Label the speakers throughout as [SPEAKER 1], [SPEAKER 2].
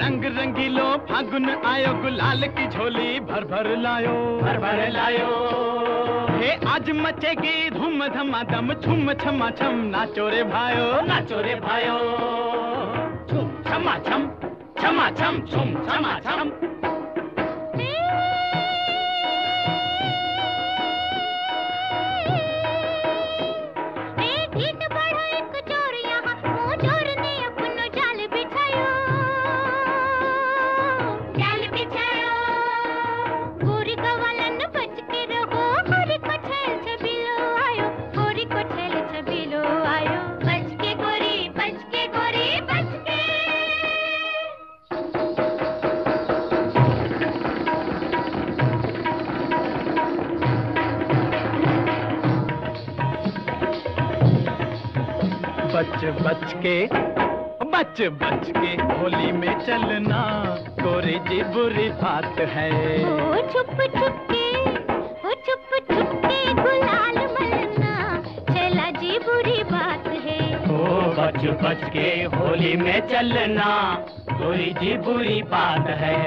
[SPEAKER 1] रंग रंगीलो फागुन आयो, गुलाल की झोली भर भर लायो, भर भर लायो। हे आज मचेगी धूम धमाधम, छुम छमा छम, नाचो रे भायो, नाचो रे भायो। छुम छमा छम, छमा छम, छुम छमा छम। बच बच के होली में चलना, गोरी जी बुरी बात है। ओ छुप छुप के गुलाल मलना, चला जी बुरी बात है। ओ बच बच के होली में चलना, गोरी जी बुरी बात है।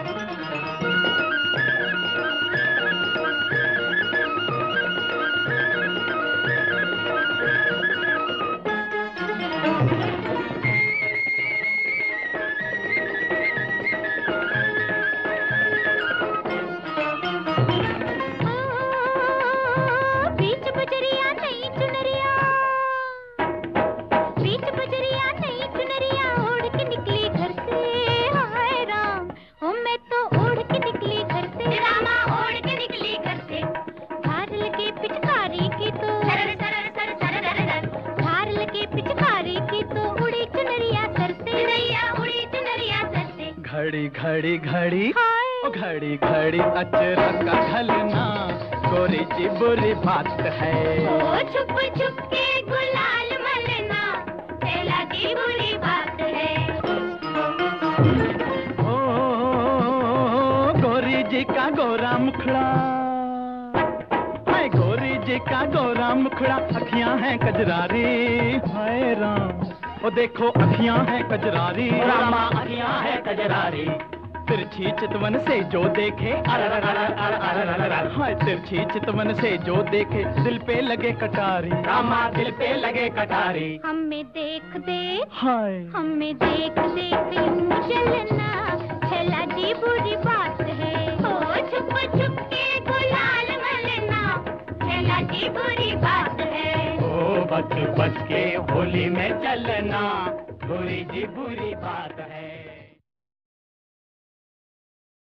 [SPEAKER 1] घड़ी घड़ी ओ घड़ी घड़ी अचरा का ढलना, गोरी जी बुरी बात है। ओ छुप छुप के गुलाल मलना, चला जी बुरी बात है। ओ गोरी जी का गोरा मुखड़ा, हाय गोरी जी का गोरा मुखड़ा, अखियां हैं कजरारी, हाय राम। ओ देखो अखियां हैं कजरारी, रामा अखियां हैं कजरारी। तिरछी चितवन से जो देखे, हाय तिरछी चितवन से जो देखे, दिल पे लगे कटारी, रामा दिल पे लगे कटारी। हमें देख देख, हाय हमें देख देख यूं चलना, चला जी बुरी बात है। ओ छुप छुप के गुलाल मलना, चला जी बुरी बात है। ओ बच बच के होली में चलना, बुरी जी बुरी बात है।